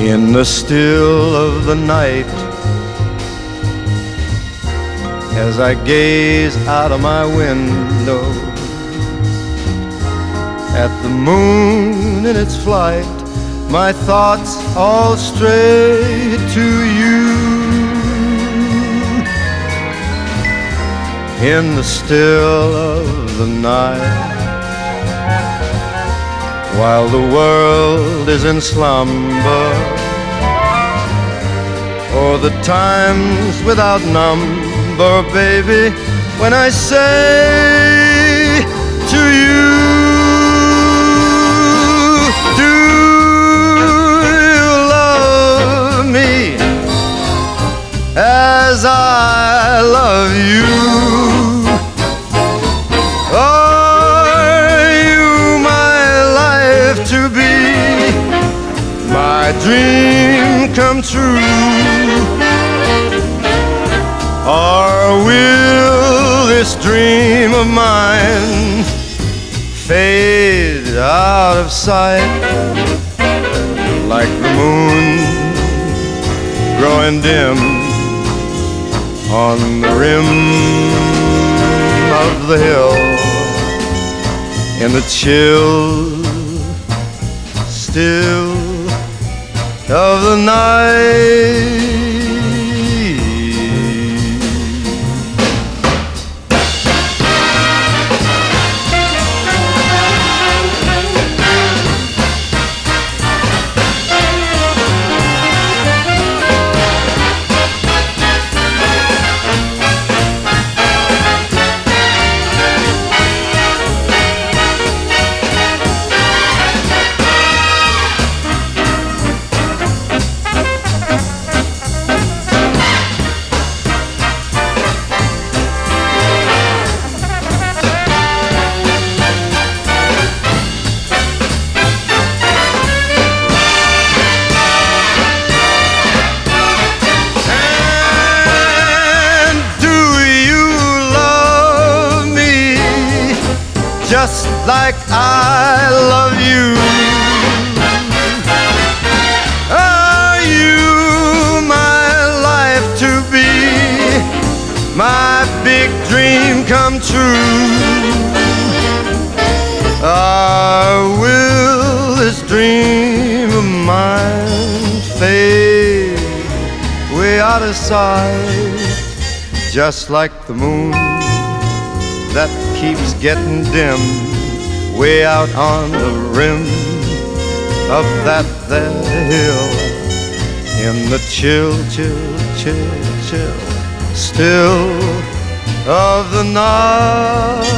In the still of the night, as I gaze out of my window at the moon in its flight, my thoughts all stray to you. In the still of the night, while the world is in slumber, or the times without number, baby, when I say to you, do you love me as I love you? My dream come true, or will this dream of mine fade out of sight like the moon growing dim on the rim of the hill in the chill still of the night. Just like I love you. Are you my life to be? My big dream come true. Will this dream of mine fade way out of sight, just like the moon that keeps getting dim way out on the rim of that there hill in the chill, chill, chill, chill still of the night.